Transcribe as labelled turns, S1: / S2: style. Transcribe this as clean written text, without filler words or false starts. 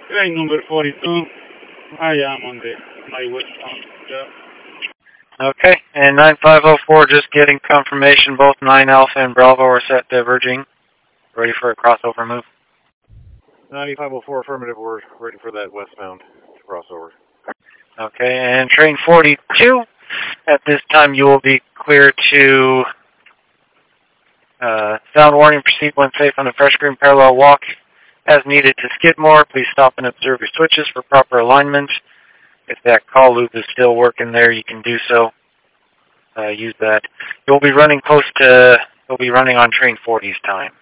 S1: Train number 42, I am on my westbound. Yeah.
S2: Okay, and 9504, just getting confirmation both 9 Alpha and Bravo are set diverging. Ready for a crossover move.
S3: 9504 affirmative, we're ready for that westbound crossover.
S2: Okay, and train 42, at this time you will be clear to sound warning, proceed when safe on a fresh green parallel walk. As needed to Skidmore, please stop and observe your switches for proper alignment. If that call loop is still working there, you can do so. Use that. You'll be running on train 40's time.